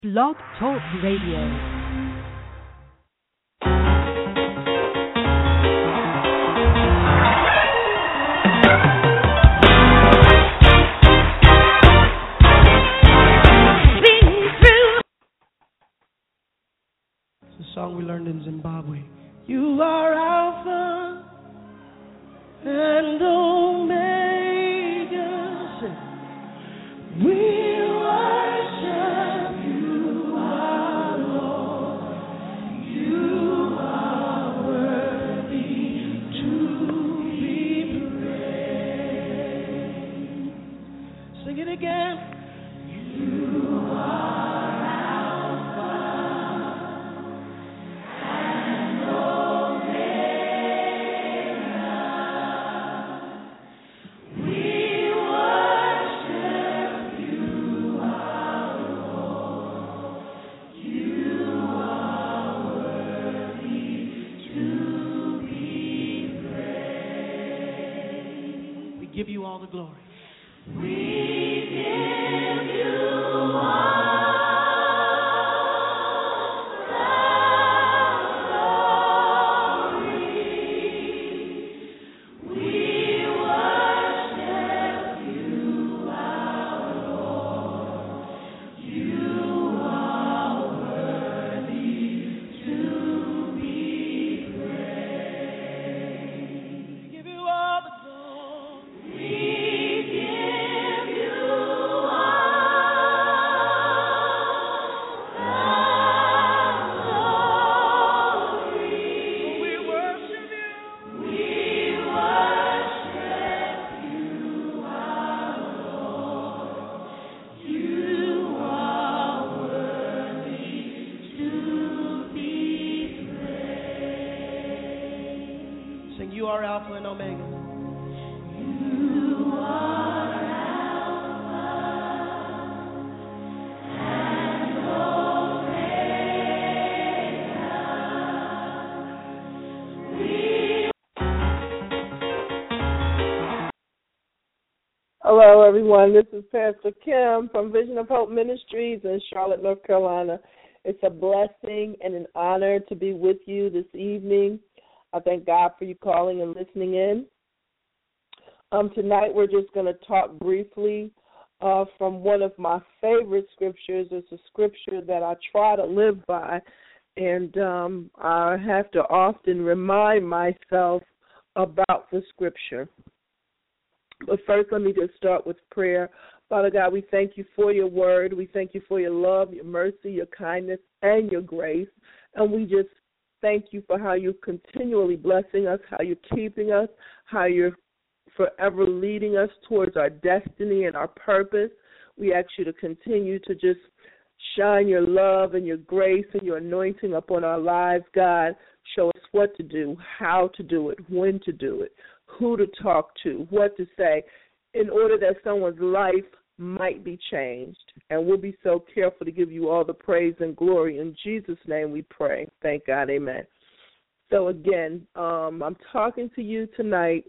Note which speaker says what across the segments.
Speaker 1: Blog Talk Radio.
Speaker 2: Song we learned in Zimbabwe. You are Alpha and Omega. We worship you, our Lord. You are worthy to be praised. Sing it again. You are. Give you all the glory. We give you all the glory. We worship you, our Lord. You are worthy to be praised. We give you all the You are Alpha and Omega. You are Alpha and Omega. Hello, everyone. This is Pastor Kim from Vision of Hope Ministries in Charlotte, North Carolina. It's a blessing and an honor to be with you this evening. I thank God for you calling and listening in. Tonight we're just going to talk briefly from one of my favorite scriptures. It's a scripture that I try to live by, and I have to often remind myself about the scripture. But first, let me just start with prayer. Father God, we thank you for your word. We thank you for your love, your mercy, your kindness, and your grace. And we just thank you for how you're continually blessing us, how you're keeping us, how you're forever leading us towards our destiny and our purpose. We ask you to continue to just shine your love and your grace and your anointing upon our lives, God. Show us what to do, how to do it, when to do it, who to talk to, what to say, in order that someone's life might be changed. And we'll be so careful to give you all the praise and glory. In Jesus' name we pray. Thank God. Amen. So again, I'm talking to you tonight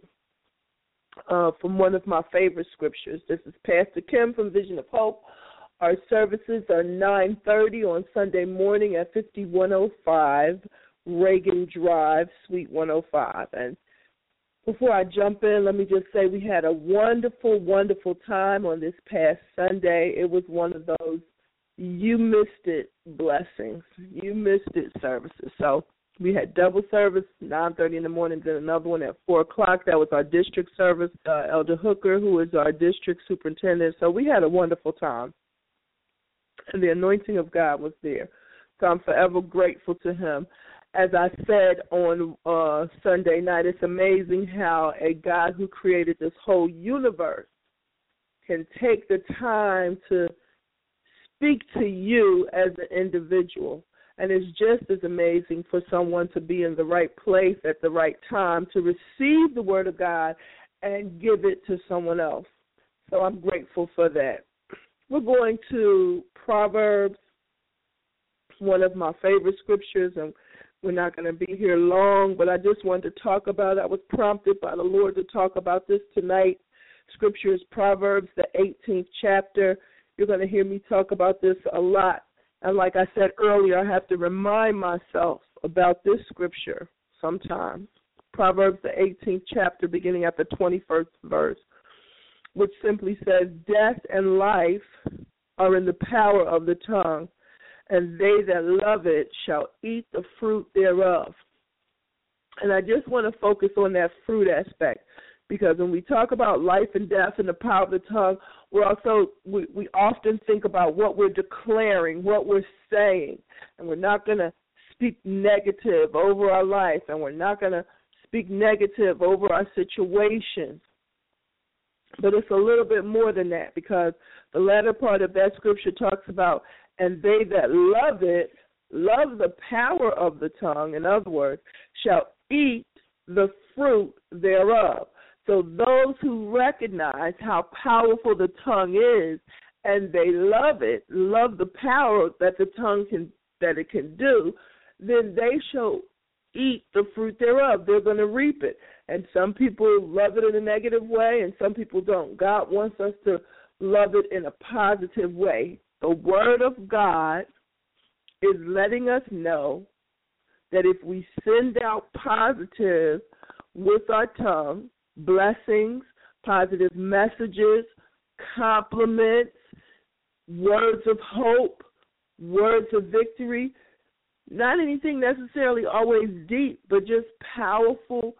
Speaker 2: from one of my favorite scriptures. This is Pastor Kim from Vision of Hope. Our services are 9:30 on Sunday morning at 5105 Reagan Drive, Suite 105. And before I jump in, let me just say we had a wonderful, wonderful time on this past Sunday. It was one of those you missed it blessings. You missed it services. So we had double service, 9:30 in the morning, then another one at 4 o'clock. That was our district service, Elder Hooker, who is our district superintendent. So we had a wonderful time. And the anointing of God was there. So I'm forever grateful to him. As I said on Sunday night, it's amazing how a God who created this whole universe can take the time to speak to you as an individual. And it's just as amazing for someone to be in the right place at the right time to receive the word of God and give it to someone else. So I'm grateful for that. We're going to Proverbs, one of my favorite scriptures, and we're not going to be here long, but I just wanted to talk about it. I was prompted by the Lord to talk about this tonight. Scripture is Proverbs, the 18th chapter. You're going to hear me talk about this a lot And like I said earlier, I have to remind myself about this scripture sometimes. Proverbs, the 18th chapter, beginning at the 21st verse, which simply says, death and life are in the power of the tongue, and they that love it shall eat the fruit thereof. And I just want to focus on that fruit aspect, because when we talk about life and death and the power of the tongue, we often think about what we're declaring, what we're saying, and we're not going to speak negative over our life, and we're not going to speak negative over our situations. But it's a little bit more than that, because the latter part of that scripture talks about, and they that love it, love the power of the tongue, in other words, shall eat the fruit thereof. So those who recognize how powerful the tongue is, and they love it, love the power that the tongue can do, then they shall eat the fruit thereof. They're going to reap it. And some people love it in a negative way, and some people don't. God wants us to love it in a positive way. The Word of God is letting us know that if we send out positive with our tongue, blessings, positive messages, compliments, words of hope, words of victory, not anything necessarily always deep, but just powerful,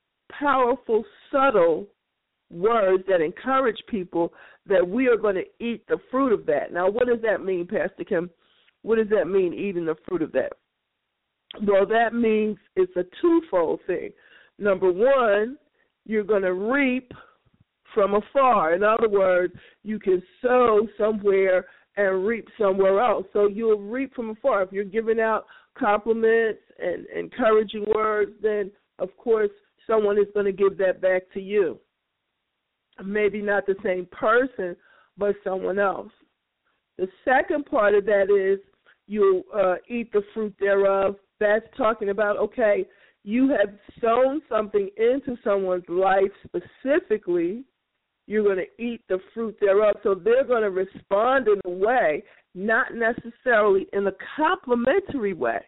Speaker 2: subtle words that encourage people, that we are going to eat the fruit of that. Now, what does that mean, Pastor Kim? What does that mean, eating the fruit of that? Well, that means it's a twofold thing. Number one, you're going to reap from afar. In other words, you can sow somewhere and reap somewhere else. So you'll reap from afar. If you're giving out compliments and encouraging words, then, of course, someone is going to give that back to you. Maybe not the same person, but someone else. The second part of that is you'll eat the fruit thereof. That's talking about, okay, you have sown something into someone's life specifically. You're going to eat the fruit thereof. So they're going to respond in a way, not necessarily in a complimentary way.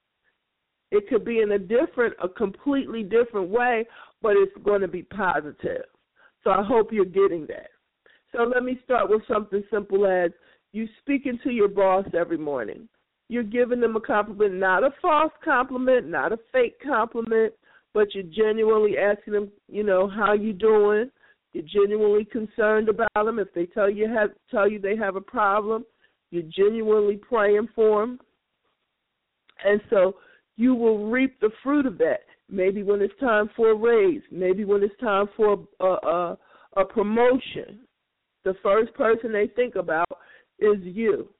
Speaker 2: It could be in a completely different way, but it's going to be positive. So I hope you're getting that. So let me start with something simple as you speaking to your boss every morning. You're giving them a compliment, not a false compliment, not a fake compliment, but you're genuinely asking them, how you doing. You're genuinely concerned about them. If they tell you they have a problem, you're genuinely praying for them. And so you will reap the fruit of that. Maybe when it's time for a raise, maybe when it's time for a promotion, the first person they think about is you.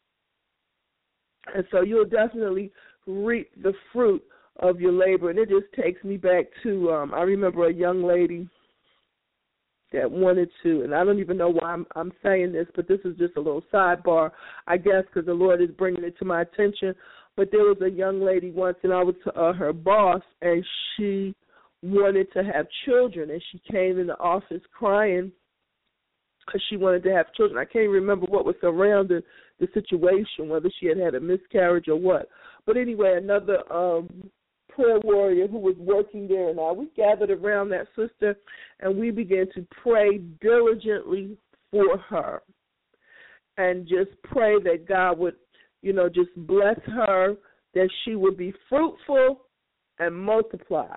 Speaker 2: And so you'll definitely reap the fruit of your labor. And it just takes me back to, I remember a young lady that wanted to, and I don't even know why I'm saying this, but this is just a little sidebar, I guess, because the Lord is bringing it to my attention. But there was a young lady once, and I was her boss, and she wanted to have children, and she came in the office crying because she wanted to have children. I can't remember what was around the situation, whether she had a miscarriage or what. But anyway, another prayer warrior who was working there and we gathered around that sister, and we began to pray diligently for her and just pray that God would, just bless her, that she would be fruitful and multiply.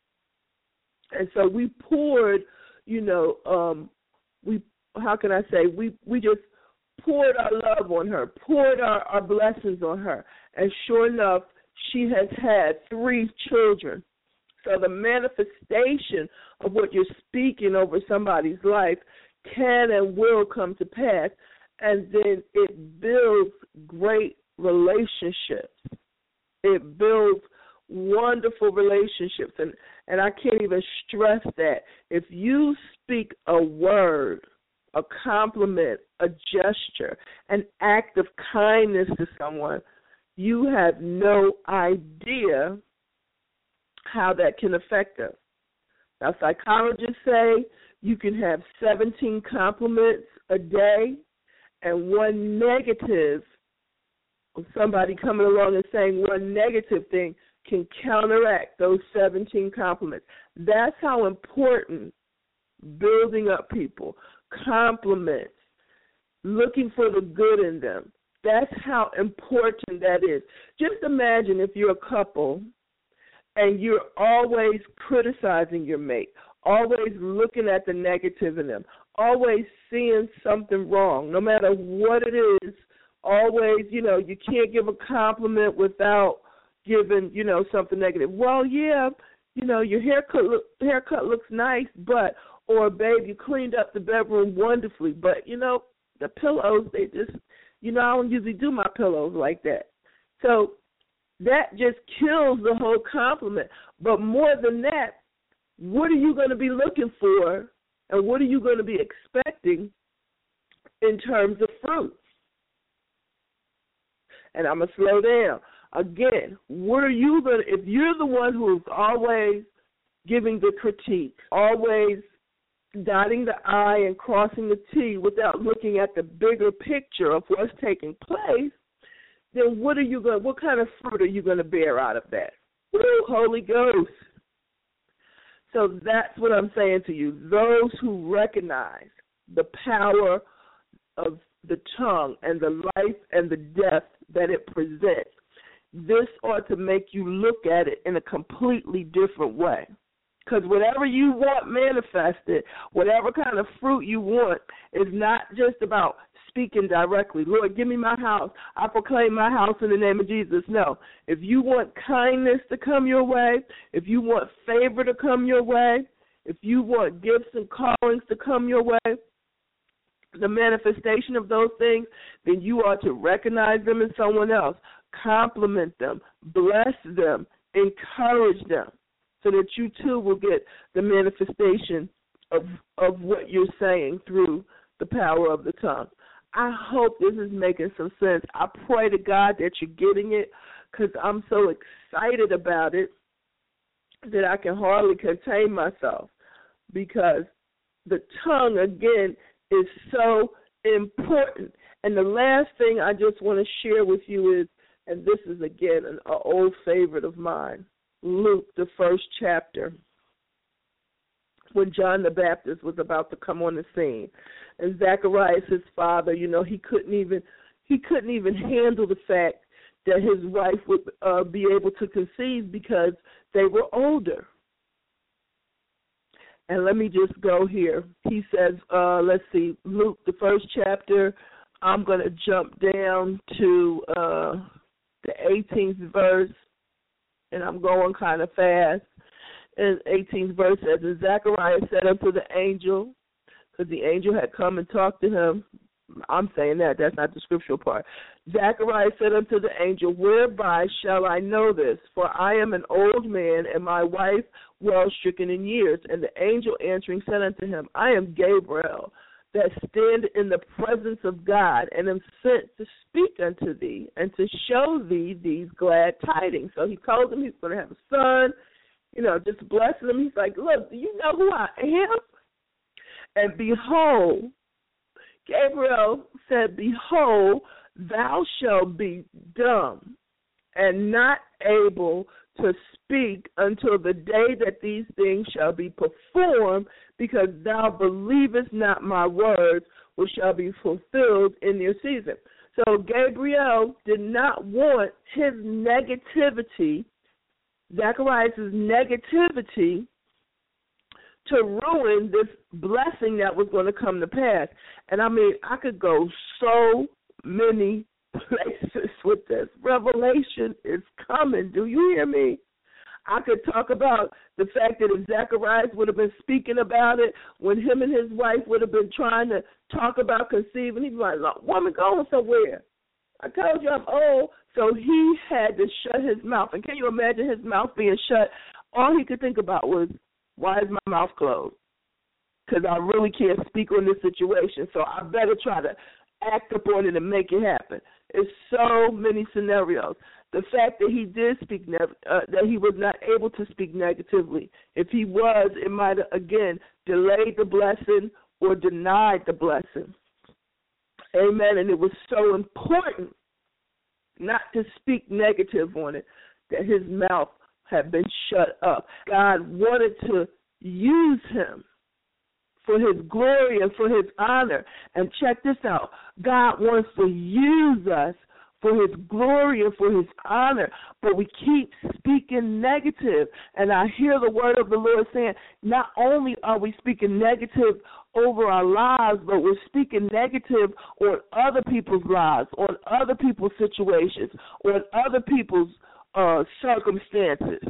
Speaker 2: And so we poured, we just poured our love on her, poured our blessings on her. And sure enough, she has had 3 children. So the manifestation of what you're speaking over somebody's life can and will come to pass. And then it builds great relationships. It builds wonderful relationships. And I can't even stress that. If you speak a word, a compliment, a gesture, an act of kindness to someone, you have no idea how that can affect them. Now, psychologists say you can have 17 compliments a day and 1 negative somebody coming along and saying one negative thing can counteract those 17 compliments. That's how important building up people, compliments, looking for the good in them. That's how important that is. Just imagine if you're a couple and you're always criticizing your mate, always looking at the negative in them, always seeing something wrong, no matter what it is, always, you can't give a compliment without giving, something negative. Well, yeah, your haircut looks nice, but, or babe, you cleaned up the bedroom wonderfully, but, the pillows, they just, I don't usually do my pillows like that. So that just kills the whole compliment. But more than that, what are you going to be looking for and what are you going to be expecting in terms of fruit? And I'm going to slow down. Again, what are you going to, if you're the one who's always giving the critique, always dotting the I and crossing the T without looking at the bigger picture of what's taking place, then what kind of fruit are you going to bear out of that? Woo, Holy Ghost. So that's what I'm saying to you. Those who recognize the power of the tongue and the life and the death that it presents, this ought to make you look at it in a completely different way. Because whatever you want manifested, whatever kind of fruit you want, is not just about speaking directly. Lord, give me my house. I proclaim my house in the name of Jesus. No. If you want kindness to come your way, if you want favor to come your way, if you want gifts and callings to come your way, the manifestation of those things, then you ought to recognize them in someone else, compliment them, bless them, encourage them, so that you too will get the manifestation of what you're saying through the power of the tongue. I hope this is making some sense. I pray to God that you're getting it, because I'm so excited about it that I can hardly contain myself, because the tongue, again, is so important. And the last thing I just want to share with you is, and this is, again, an old favorite of mine, Luke, the 1st chapter, when John the Baptist was about to come on the scene. And Zacharias, his father, he couldn't even handle the fact that his wife would be able to conceive because they were older. And let me just go here. He says, let's see, Luke, the 1st chapter, I'm going to jump down to the 18th verse, and I'm going kind of fast. And 18th verse says, and Zacharias said unto the angel, because the angel had come and talked to him. I'm saying that's not the scriptural part. Zacharias said unto the angel, whereby shall I know this? For I am an old man, and my wife well stricken in years. And the angel answering said unto him, I am Gabriel, that stand in the presence of God, and am sent to speak unto thee, and to show thee these glad tidings. So he told him he's going to have a son, just blessing him. He's like, look, do you know who I am? And behold, Gabriel said, behold, thou shalt be dumb and not able to speak until the day that these things shall be performed, because thou believest not my words, which shall be fulfilled in their season. So Gabriel did not want his negativity, Zacharias' negativity, to ruin this blessing that was going to come to pass. And I could go so many places with this. Revelation is coming. Do you hear me? I could talk about the fact that if Zacharias would have been speaking about it when him and his wife would have been trying to talk about conceiving, he'd be like, woman, going somewhere. I told you I'm old. So he had to shut his mouth. And can you imagine his mouth being shut? All he could think about was, why is my mouth closed? Because I really can't speak on this situation, so I better try to act upon it and make it happen. It's so many scenarios. The fact that he did speak, that he was not able to speak negatively. If he was, it might have, again, delayed the blessing or denied the blessing. Amen. And it was so important not to speak negative on it, that his mouth had been shut up. God wanted to use him for his glory and for his honor. And check this out. God wants to use us for his glory and for his honor, but we keep speaking negative. And I hear the word of the Lord saying, not only are we speaking negative over our lives, but we're speaking negative on other people's lives, on other people's situations, on other people's circumstances.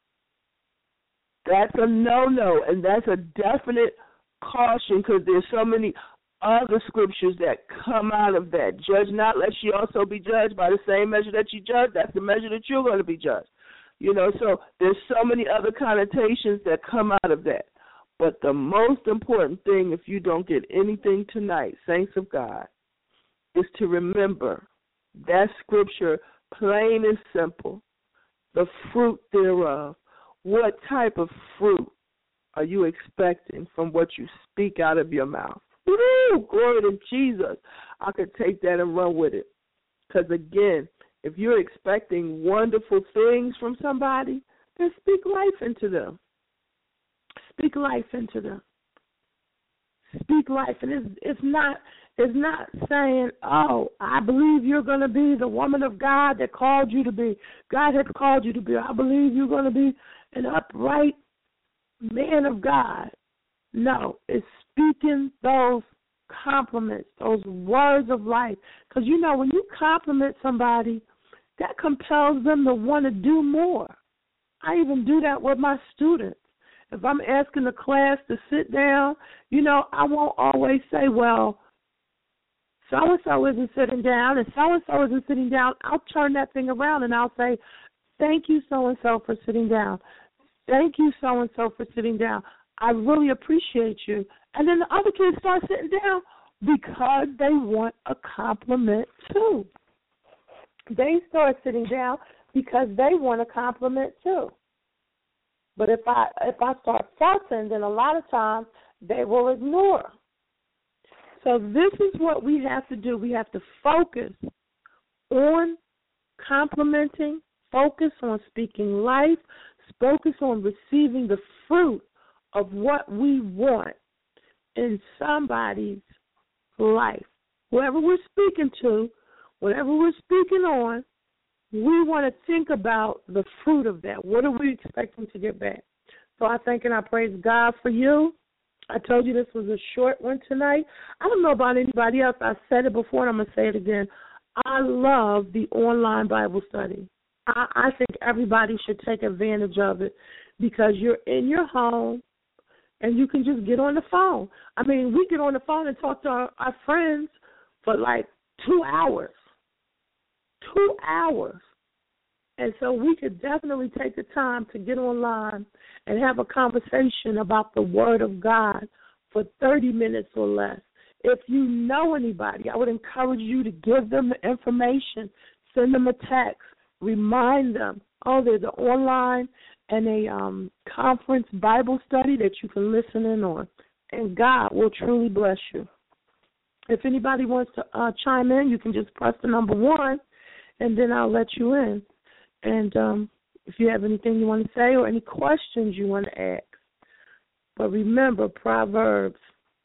Speaker 2: That's a no-no, and that's a definite caution, because there's so many other scriptures that come out of that. Judge not, lest ye also be judged. By the same measure that you judge, that's the measure that you're going to be judged. So there's so many other connotations that come out of that. But the most important thing, if you don't get anything tonight, saints of God, is to remember that scripture, plain and simple, the fruit thereof. What type of fruit are you expecting from what you speak out of your mouth? Woo! Glory to Jesus. I could take that and run with it. Because, again, if you're expecting wonderful things from somebody, then speak life into them. Speak life into them. Speak life. And it's not saying, oh, I believe you're going to be the woman of God that called you to be. God has called you to be. I believe you're going to be an upright man of God. No, it's speaking those compliments, those words of life. Because, when you compliment somebody, that compels them to want to do more. I even do that with my students. If I'm asking the class to sit down, I won't always say, well, so-and-so isn't sitting down and so-and-so isn't sitting down. I'll turn that thing around and I'll say, thank you, so-and-so, for sitting down. Thank you, so-and-so, for sitting down. I really appreciate you. And then the other kids start sitting down because they want a compliment too. They start sitting down because they want a compliment too. But if I start fussing, then a lot of times they will ignore. So this is what we have to do. We have to focus on complimenting, focus on speaking life, focus on receiving the fruit of what we want in somebody's life. Whoever we're speaking to, whatever we're speaking on, we want to think about the fruit of that. What are we expecting to get back? So I thank and I praise God for you. I told you this was a short one tonight. I don't know about anybody else. I said it before and I'm going to say it again. I love the online Bible study. I think everybody should take advantage of it because you're in your home and you can just get on the phone. I mean, we get on the phone and talk to our friends for like 2 hours. 2 hours. And so we could definitely take the time to get online and have a conversation about the Word of God for 30 minutes or less. If you know anybody, I would encourage you to give them the information, send them a text, remind them, there's an online and a conference Bible study that you can listen in on, and God will truly bless you. If anybody wants to chime in, you can just press the number 1, and then I'll let you in. And if you have anything you want to say or any questions you want to ask. But remember, Proverbs,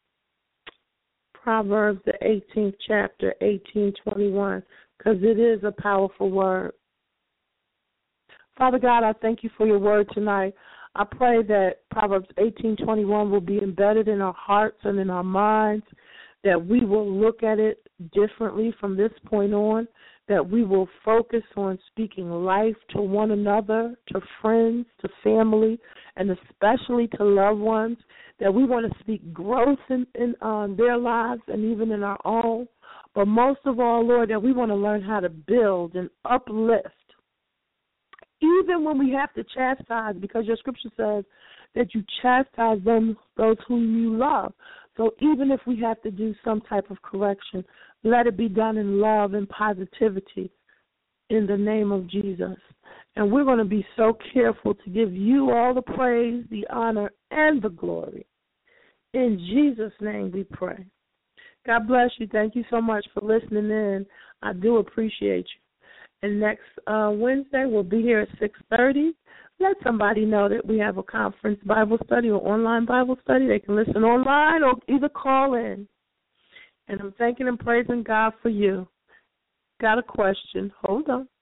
Speaker 2: the 18th chapter, 18:21, because it is a powerful word. Father God, I thank you for your word tonight. I pray that Proverbs 18:21 will be embedded in our hearts and in our minds, that we will look at it differently from this point on, that we will focus on speaking life to one another, to friends, to family, and especially to loved ones, that we want to speak growth in their lives and even in our own. But most of all, Lord, that we want to learn how to build and uplift, even when we have to chastise, because your scripture says that you chastise those whom you love. So even if we have to do some type of correction, let it be done in love and positivity in the name of Jesus. And we're going to be so careful to give you all the praise, the honor, and the glory. In Jesus' name we pray. God bless you. Thank you so much for listening in. I do appreciate you. And next Wednesday, we'll be here at 6:30. Let somebody know that we have a conference Bible study or online Bible study. They can listen online or either call in. And I'm thanking and praising God for you. Got a question. Hold on.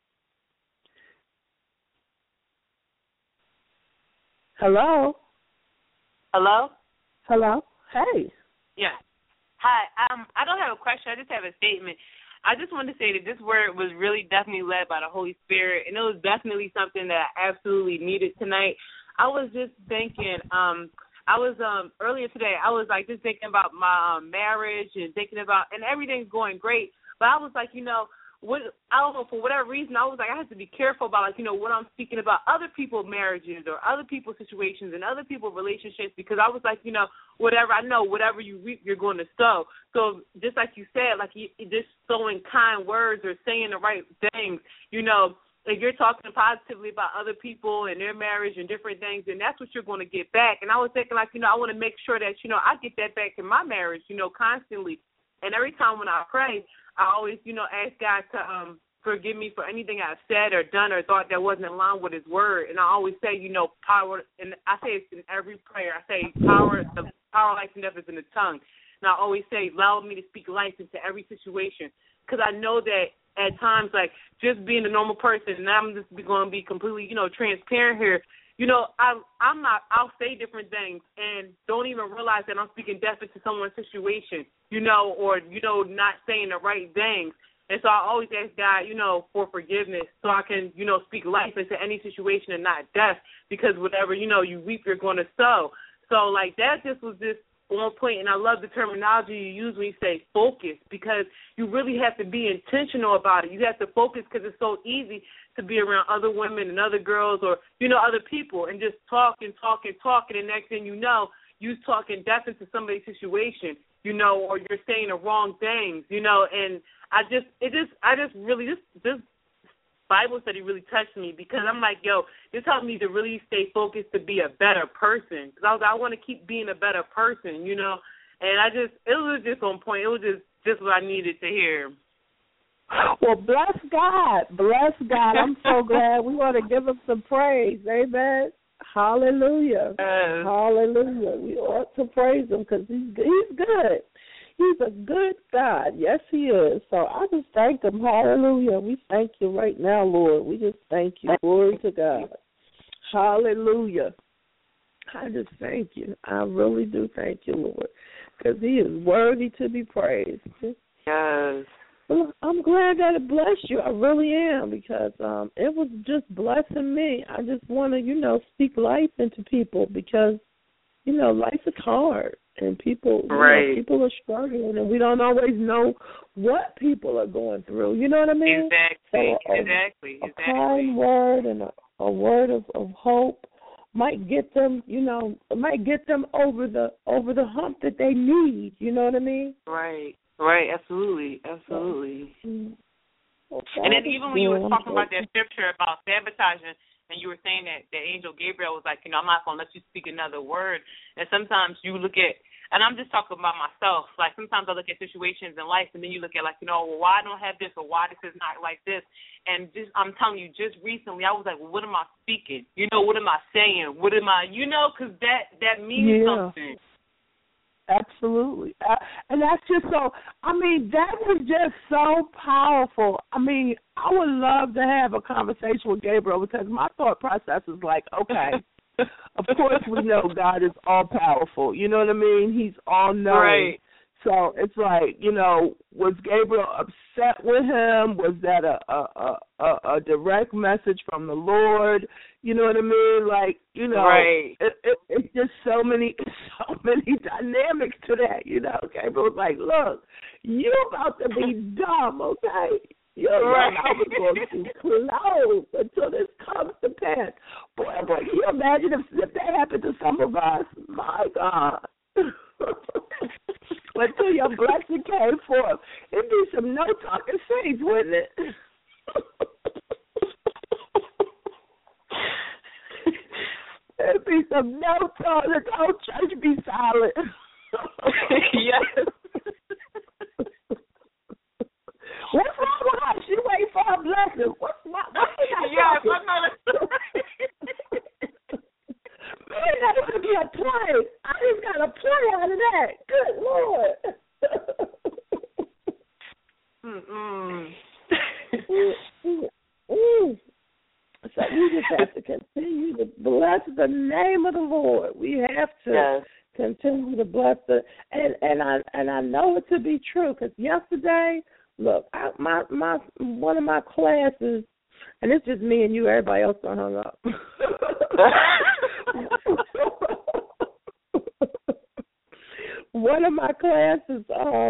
Speaker 2: Hello?
Speaker 3: Hello?
Speaker 2: Hello? Hey.
Speaker 3: Yeah. Hi. I don't have a question. I just have a statement. I just wanted to say that this word was really definitely led by the Holy Spirit, and it was definitely something that I absolutely needed tonight. I was just thinking, earlier today, I was like just thinking about my marriage and thinking about, and everything's going great, but I was like, I don't know, for whatever reason, I was like, I have to be careful about, what I'm speaking about other people's marriages or other people's situations and other people's relationships, because I was like, whatever you reap, you're going to sow. So just like you said, like just sowing kind words or saying the right things, if you're talking positively about other people and their marriage and different things, and that's what you're going to get back. And I was thinking, like, I want to make sure that, I get that back in my marriage, constantly. And every time when I pray, I always, ask God to forgive me for anything I've said or done or thought that wasn't in line with his word. And I always say, power, and I say it in every prayer. I say power, life, and death is in the tongue. And I always say, allow me to speak life into every situation, because I know that at times, like, just being a normal person, and I'm just going to be completely, transparent here, I'll say different things and don't even realize that I'm speaking death into someone's situation, or, not saying the right things. And so I always ask God, for forgiveness so I can, speak life into any situation and not death, because whatever, you reap, you're going to sow. So, like, that just was just on point, and I love the terminology you use when you say focus, because you really have to be intentional about it. You have to focus because it's so easy to be around other women and other girls or, other people and just talk and talk and talk, and the next thing you know, you talking death into somebody's situation, or you're saying the wrong things, and this Bible study really touched me, because I'm like, this helped me to really stay focused to be a better person, because I want to keep being a better person, and it was just on point. It was just what I needed to hear.
Speaker 2: Well, bless God. Bless God. I'm so glad. We want to give him some praise. Amen. Hallelujah. Hallelujah. We ought to praise him because he's good. He's a good God. Yes, he is. So I just thank him. Hallelujah. We thank you right now, Lord. We just thank you. Glory to God. Hallelujah. I just thank you. I really do thank you, Lord, because he is worthy to be praised.
Speaker 3: Yes.
Speaker 2: Well, I'm glad that it blessed you. I really am, because it was just blessing me. I just want to, speak life into people, because, life is hard, and people, people are struggling, and we don't always know what people are going through. You know what I mean?
Speaker 3: Exactly.
Speaker 2: So
Speaker 3: Exactly.
Speaker 2: A kind word and a word of hope might get them, over the hump that they need. You know what I mean?
Speaker 3: Right, absolutely. Okay. And then even when you were talking about that scripture about sabotaging, and you were saying that angel Gabriel was like, I'm not going to let you speak another word. And sometimes you look at, and I'm just talking about myself, like sometimes I look at situations in life, and then you look at, like, well, why I don't have this, or why this is not like this. And just, I'm telling you, just recently I was like, well, what am I speaking? What am I saying? What am I, because that means something.
Speaker 2: Absolutely. And that's just so, that was just so powerful. I would love to have a conversation with Gabriel, because my thought process is like, okay, of course we know God is all-powerful. You know what I mean? He's all-knowing. Right. So it's like, was Gabriel upset with him? Was that a direct message from the Lord? You know what I mean? Like,
Speaker 3: right.
Speaker 2: It's just so many dynamics to that. Gabriel's like, look, you about to be dumb, okay? I was going to close until this comes to pass. Boy, can you imagine if that happened to some of us? My God. Until your blessing came forth. It'd be some no-talking saints, wouldn't it? It'd be some no-talking. The whole church be silent.
Speaker 3: Yes.
Speaker 2: What's wrong with her? She waiting for her blessing. What's have to continue to bless the name of the Lord. We have to continue to bless and I know it to be true, because yesterday, look, one of my classes, and it's just me and you, everybody else done hung up. One of my classes,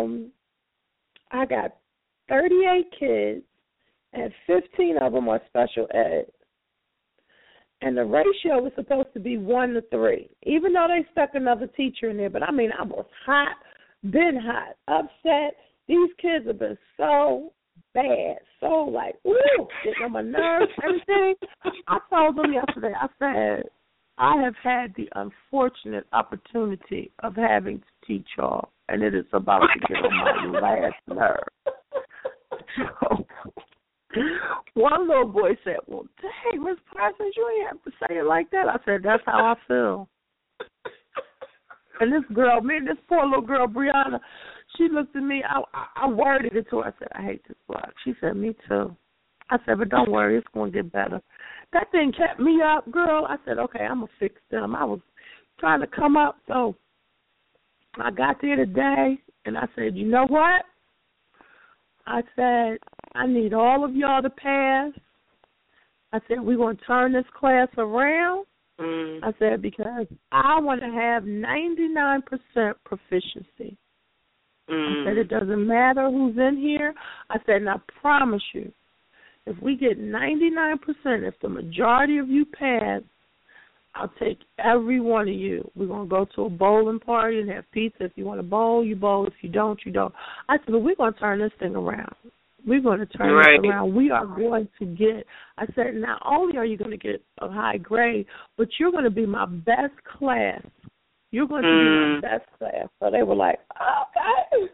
Speaker 2: I got 38 kids, and 15 of them are special ed. And the ratio was supposed to be 1-3, even though they stuck another teacher in there. But, I mean, I was hot, upset. These kids have been so bad, so like, ooh, getting on my nerves, everything. I told them yesterday, I said, I have had the unfortunate opportunity of having to teach y'all, and it is about to get on my last nerve. So, one little boy said, well, dang, Miss Parsons, you ain't have to say it like that. I said, that's how I feel. And this girl, this poor little girl, Brianna, she looked at me. I worded it to her. I said, I hate this block. She said, me too. I said, but don't worry, it's going to get better. That thing kept me up, girl. I said, okay, I'm going to fix them. I was trying to come up, so I got there today, and I said, you know what? I said, I need all of y'all to pass. I said, we're going to turn this class around. I said, because I want to have 99% proficiency. I said, it doesn't matter who's in here. I said, and I promise you, if we get 99%, if the majority of you pass, I'll take every one of you. We're going to go to a bowling party and have pizza. If you want to bowl, you bowl. If you don't, you don't. I said, but we're going to turn this thing around. We're going to turn this around. We are going to get, I said, not only are you going to get a high grade, but you're going to be my best class. You're going to be my best class. So they were like, okay.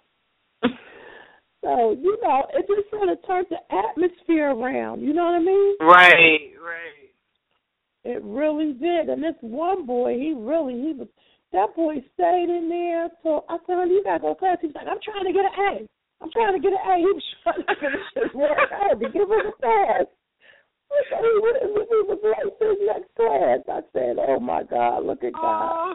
Speaker 2: So, you know, it just sort of turned the atmosphere around. You know what I mean?
Speaker 3: Right.
Speaker 2: It really did. And this one boy, that boy stayed in there. So I said, honey, you got to go to class. He's like, I'm trying to get an A. He was trying to finish his work. I had to give him a pass. So he was late to his next class. I said, oh, my God, look at God.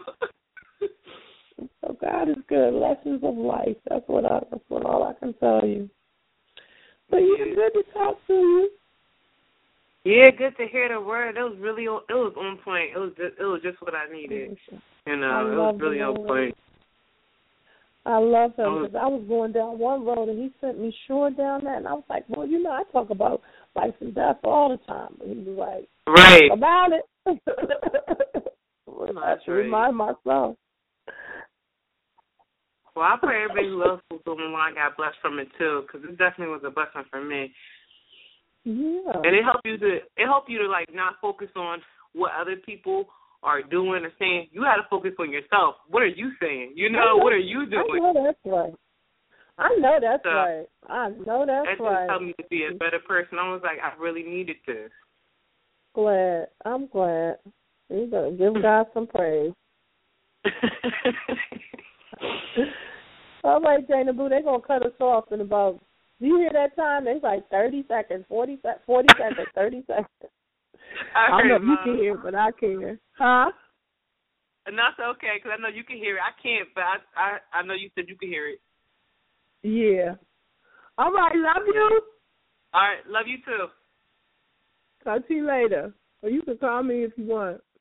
Speaker 2: So God is good. Lessons of life. That's what all I can tell you. But yeah, good to talk to you.
Speaker 3: Yeah, good to hear the word. It was on point. It was just what I needed. You know, it was really on point.
Speaker 2: I love him because I was going down one road and he sent me short down that, and I was like, well, you know, I talk about life and death all the time. But he was like,
Speaker 3: right
Speaker 2: about it. I have to remind myself.
Speaker 3: Well, I pray everybody who else was doing one got blessed from it too, because it definitely was a blessing for me.
Speaker 2: Yeah.
Speaker 3: And it helped you to like not focus on what other people are doing or saying. You had to focus on yourself. What are you saying? You know, what are you doing?
Speaker 2: I know that's right. That
Speaker 3: just helped me to be a better person. I was like, I really needed this.
Speaker 2: I'm glad. You better give God some praise. All right, Jana Boo, they're going to cut us off in about, do you hear that time? It's like 30 seconds, 40 seconds, 30 seconds. I don't know if you can hear it, but I can. Huh?
Speaker 3: And that's okay, because I know you can hear it. I can't, but I know you said you can hear it.
Speaker 2: Yeah. All right, love you.
Speaker 3: All right, love you too.
Speaker 2: Talk to you later. Or you can call me if you want.